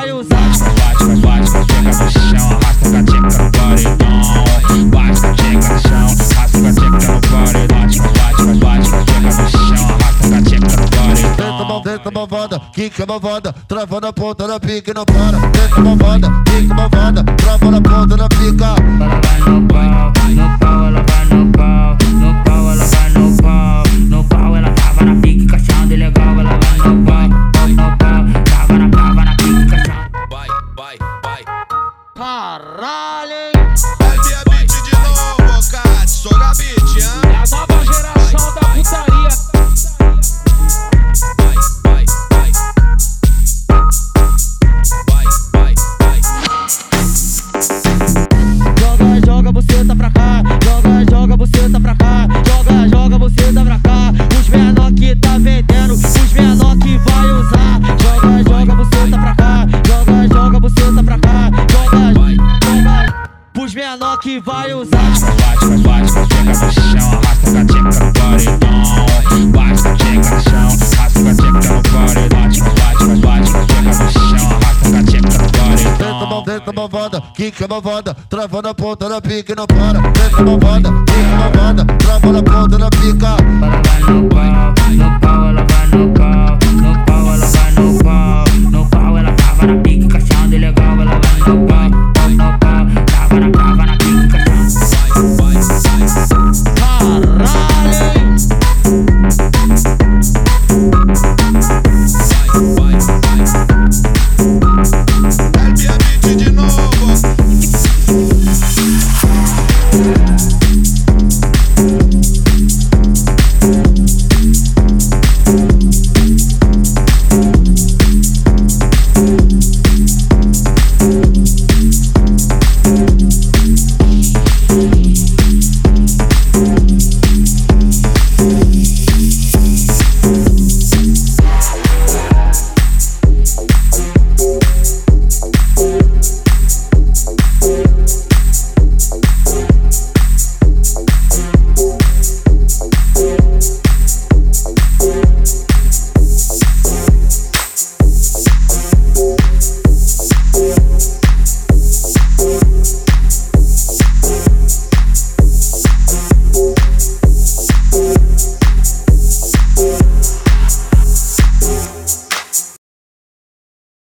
vai usar. Bate, bate, tcheca no chão, arrasta a tcheca no paredão. Bate a tcheca no chão, arrasta a tcheca no paredão. Bate, tcheca no chão, arrasta a tcheca no paredão. Tenta malvada, quica malvada, trava na ponta da pica e não para. Tenta malvada, quica malvada, trava na ponta da pica. Ela vai no pau, no pau, ela vai no pau, no pau, ela vai no pau, no pau, ela tava na pique, cachando legal, ela vai no pau, no pau, tava na pique, cachando. Vai. Caralho, hein? Bebe a beat de novo, Cat, soga beat, hein? É a nova geração da putaria. Joga buceta pra cá, joga buceta pra cá, joga buceta pra cá. Os menor que tá vendendo, os menor que vai usar. Joga buceta pra cá, joga buceta pra cá, joga os menor que vai usar. Bate, tcheca no chão, arrasta a tcheca no paredão. Bate a tcheca no chão, arrasta a tcheca no paredão. Bate, tcheca no chão, arrasta a tcheca no paredão. Tenta malvada, quica malvada, trava na ponta da pica e não para. Tenta malvada, quica malvada, trava na ponta da pica. Ela vai no pau, ela vai no pau.